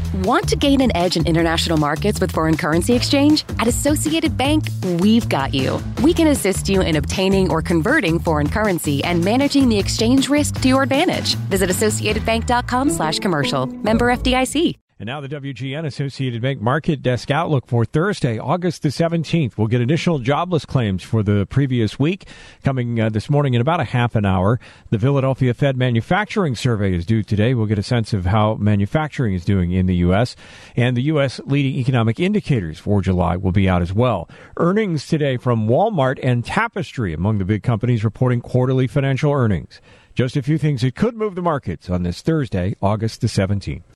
Want to gain an edge in international markets with foreign currency exchange? At Associated Bank, we've got you. We can assist you in obtaining or converting foreign currency and managing the exchange risk to your advantage. Visit associatedbank.com/commercial. Member FDIC. And now the WGN Associated Bank Market Desk Outlook for Thursday, August the 17th. We'll get initial jobless claims for the previous week coming this morning in about a half an hour. The Philadelphia Fed Manufacturing Survey is due today. We'll get a sense of how manufacturing is doing in the U.S. And the U.S. leading economic indicators for July will be out as well. Earnings today from Walmart and Tapestry among the big companies reporting quarterly financial earnings. Just a few things that could move the markets on this Thursday, August the 17th.